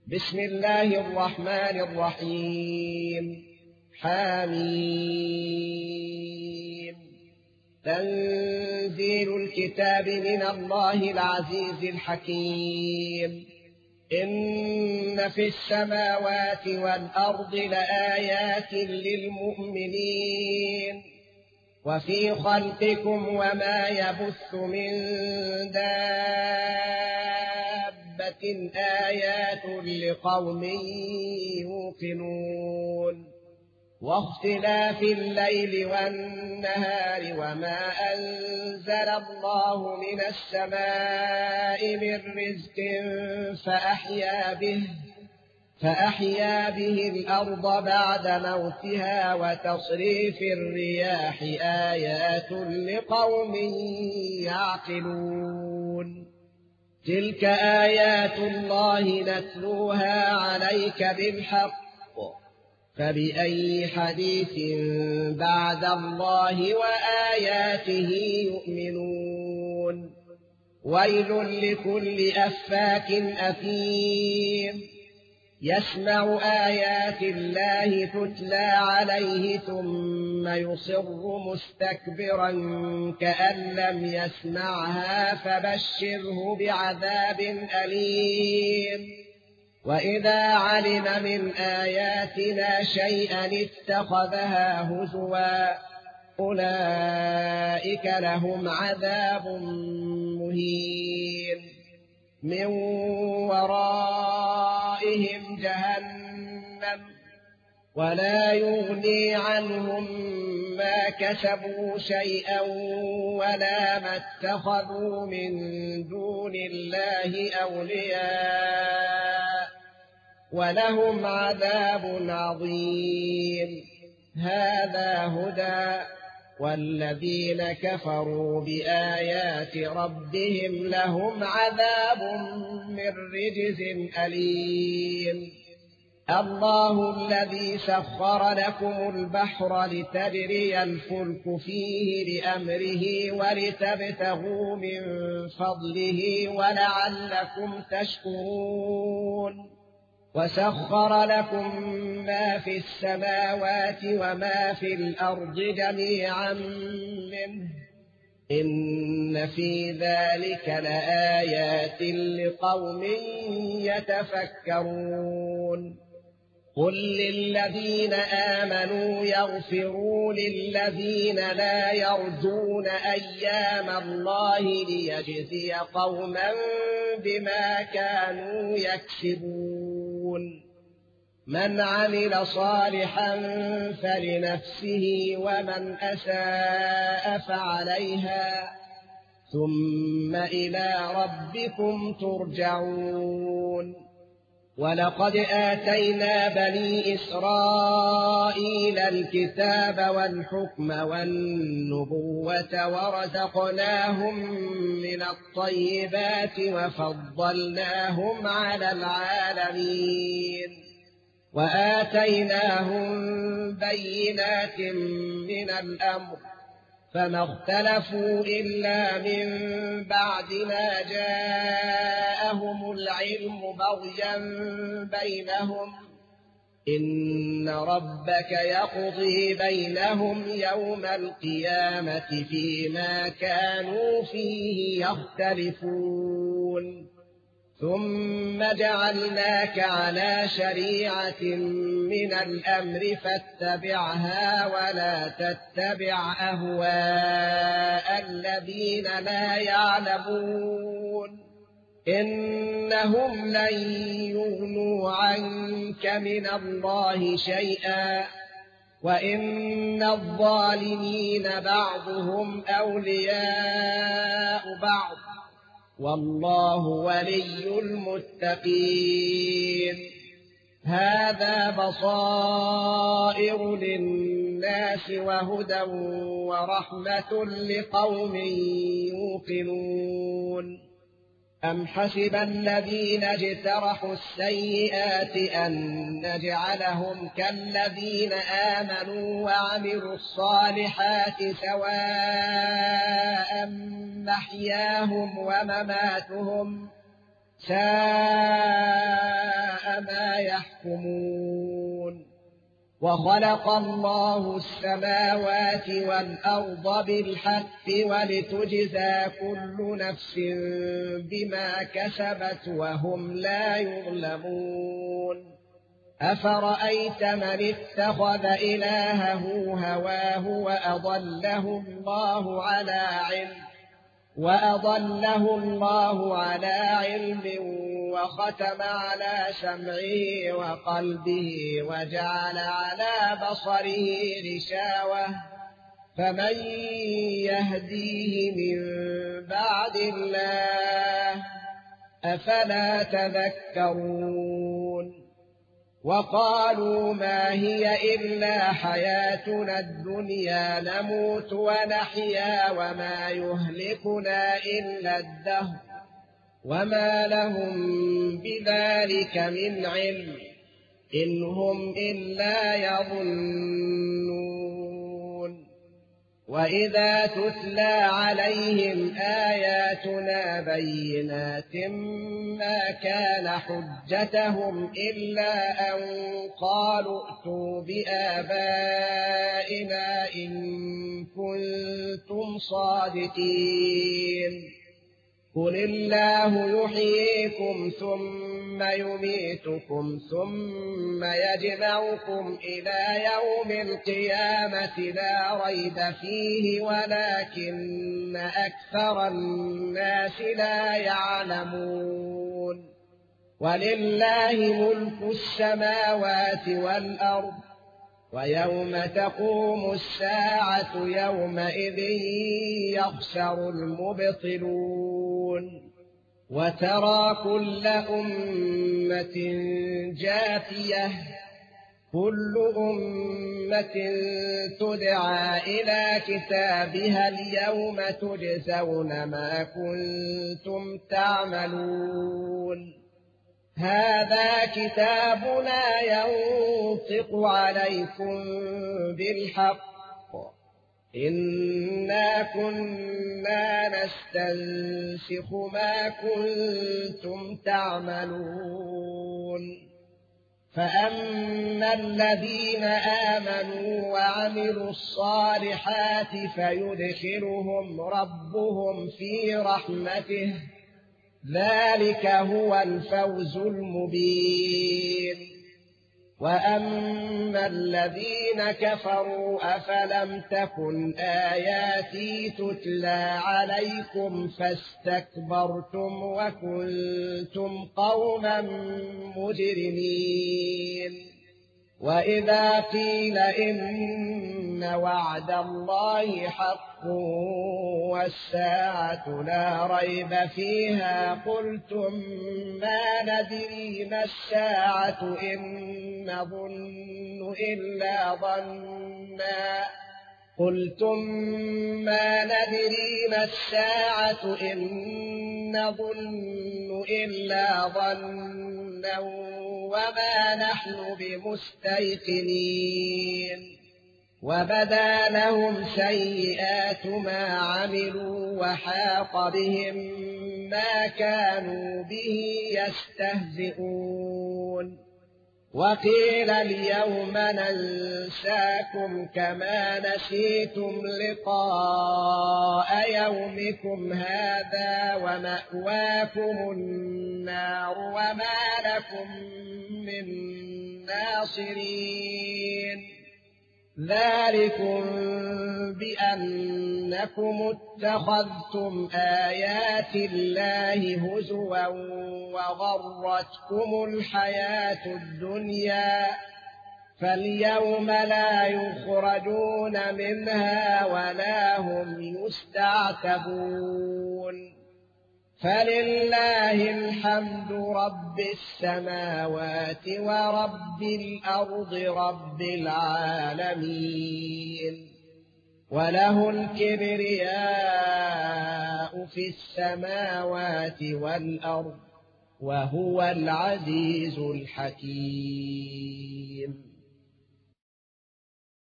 بسم الله الرحمن الرحيم. حميم. تنزيل الكتاب من الله العزيز الحكيم. إن في السماوات والأرض لآيات للمؤمنين وفي خلقكم وما يبث من دابة آيات لقوم يوقنون واختلاف الليل والنهار وما أنزل الله من السماء من رزق فأحيا به الأرض بعد موتها وتصريف الرياح آيات لقوم يعقلون. تلك آيات الله نتلوها عليك بالحق فبأي حديث بعد الله وآياته يؤمنون. ويل لكل أفاك أثيم يسمع آيات الله تتلى عليه ثم يصر مستكبرا كأن لم يسمعها فبشره بعذاب أليم. وإذا علم من آياتنا شيئا اتخذها هزوا أولئك لهم عذاب مهين من ورائهم جهنم ولا يغني عنهم ما كسبوا شيئا ولا ما اتخذوا من دون الله أولياء ولهم عذاب عظيم. هذا هدى والذين كفروا بآيات ربهم لهم عذاب من رجز أليم. الله الذي سخر لكم البحر لتجري الفلك فيه بأمره ولتبتغوا من فضله ولعلكم تشكرون. وسخر لكم ما في السماوات وما في الأرض جميعا منه إن في ذلك لآيات لقوم يتفكرون. قل للذين آمنوا يغفروا للذين لا يرجون أيام الله ليجزي قوما بما كانوا يكسبون. من عمل صالحا فلنفسه ومن أساء فعليها ثم إلى ربكم ترجعون. ولقد آتينا بني إسرائيل الكتاب والحكم والنبوة ورزقناهم من الطيبات وفضلناهم على العالمين وآتيناهم بينات من الأمر فما اختلفوا إلا من بعد ما جاءهم العلم بغيا بينهم إن ربك يقضي بينهم يوم القيامة فيما كانوا فيه يختلفون. ثم جعلناك على شريعة من الأمر فاتبعها ولا تتبع أهواء الذين لا يعلمون إنهم لن يغنوا عنك من الله شيئا وإن الظالمين بعضهم أولياء بعض والله ولي المتقين. هذا بصائر للناس وهدى ورحمة لقوم يوقنون. أم حسب الذين اجترحوا السيئات أن نجعلهم كالذين آمنوا وعملوا الصالحات سواء محياهم ومماتهم ساء بما يحكمون وخلق الله السماوات والأرض بالحق ولتجزى كل نفس بما كسبت وهم لا يظلمون أفرأيت من اتخذ إلهه هواه وأضله الله على علم وختم على سمعه وقلبه وجعل على بصره غشاوة فمن يهديه من بعد الله أفلا تذكرون وقالوا ما هي إلا حياتنا الدنيا نموت ونحيا وما يهلكنا إلا الدهر وما لهم بذلك من علم إن هم إلا يظنون وإذا تتلى عليهم آياتنا بينات ما كان حجتهم إلا أن قالوا ائتوا بآبائنا إن كنتم صادقين قل الله يحييكم ثم يميتكم ثم يجمعكم إلى يوم القيامة لا ريب فيه ولكن أكثر الناس لا يعلمون ولله ملك السماوات والأرض ويوم تقوم الساعة يومئذ يخسر المبطلون وترى كل أمة جاثية كل أمة تدعى إلى كتابها اليوم تجزون ما كنتم تعملون هذا كتابنا ينطق عليكم بالحق إنا كنا نستنسخ ما كنتم تعملون فأما الذين آمنوا وعملوا الصالحات فيدخلهم ربهم في رحمته ذلك هو الفوز المبين وأما الذين كفروا أفلم تكن آياتي تتلى عليكم فاستكبرتم وكنتم قوما مجرمين وإذا قيل إن وعد الله حق والساعة لا ريب فيها قلتم ما ندري ما الساعة إن نظن إلا ظنا وما نحن بمستيقنين وبدا لهم سيئات ما عملوا وحاق بهم ما كانوا به يستهزئون وقيل اليوم ننساكم كما نسيتم لقاء يومكم هذا ومأواكم النار وما لكم من ناصرين ذلكم بأنكم اتخذتم آيات الله هزوا وغرتكم الحياة الدنيا فاليوم لا يخرجون منها ولا هم يستعتبون فلله الحمد رب السماوات ورب الأرض رب العالمين وله الكبرياء في السماوات والأرض وهو العزيز الحكيم